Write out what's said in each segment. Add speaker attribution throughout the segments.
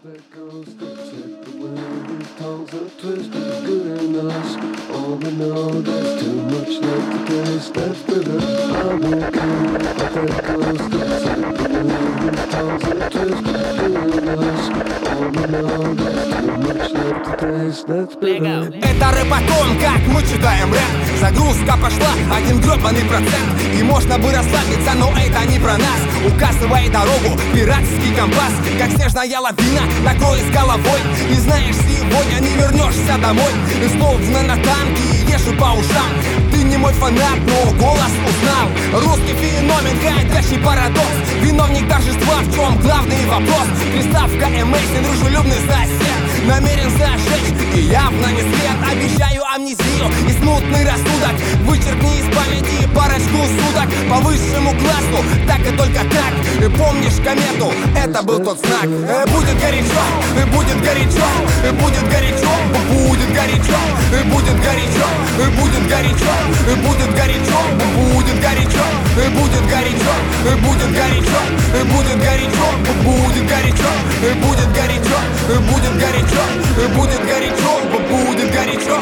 Speaker 1: that goes, except the wind and tongues are twisted good in us. All we know, there's too much left to taste. That's bitter, I won't care. But that goes, except the wind and tongues are twisted good in us. All we know, there's too much left to taste. That's bitter.
Speaker 2: Это рэп о том, как мы читаем рэп. Загрузка пошла, один гребаный процент. И можно бы расслабиться, но это не про нас. Указывай дорогу, пиратский компас. Как снежная лавина, накрой с головой. И знаешь, сегодня не вернешься домой. И словно на танке езжу по ушам. Ты не мой фанат, но голос узнал. Русский феномен, ходящий парадокс. Виновник торжества, в чем главный вопрос? Приставка Amazing, дружелюбный сосед. Намерен зажечь, и явно не свет. Обещаю амнезию и смутный рассудок. Вычеркни из памяти парочку суток. По высшему классу, так и только так. Помнишь комету? Это был тот знак. Будет горячо, будет горячо, будет горячо, будет горячо, будет горячо, будет горячо, будет горячо, будет горячо, будет горячо, будет горячо, будет горячо, будет горячо, будет горячо, будет горячо, будет горячо, будет горячо.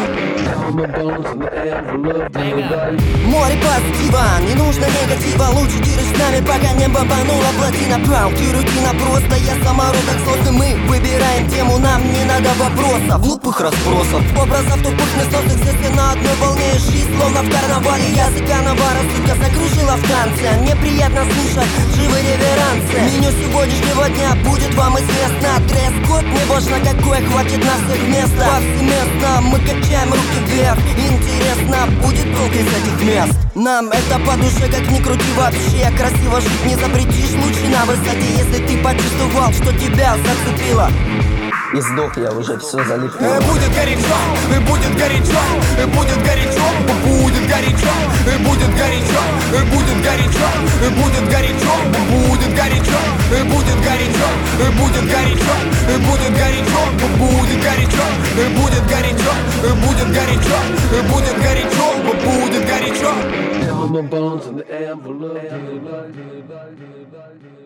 Speaker 3: Море позитива, не нужно негатива. Лучше держись с нами, пока не бомбанула плотина. Ты рутина просто, я самородок сложный. Мы выбираем тему, нам не надо вопросов, глупых расспросов, образов тупых местов. Все на одной волне, жизнь словно в карнавале. Языканого рассудка закружила в танце. Мне приятно слушать живые реверансы. Меню сегодняшнего дня будет вам известно. Дресс-код не важно какой, хватит на всех места. Повсеместно мы качаем руки вверх. Интересно, будет толк из этих мест. Нам это по душе, как ни крути вообще. Красиво жить не запретишь, лучше на высоте. Если ты почувствовал, что тебя зацепило. И сдох я уже, все залепило.
Speaker 2: Будет горячо, будет горячо, будет горячо, будет горячо, будет горячо, будет горячо, будет горячо, будет горячо, будет горячо, будет горячо, будет горячо, будет горячо, будет горячо, будет горячо, будет горячо, будет горячо.
Speaker 1: My bones in the envelope.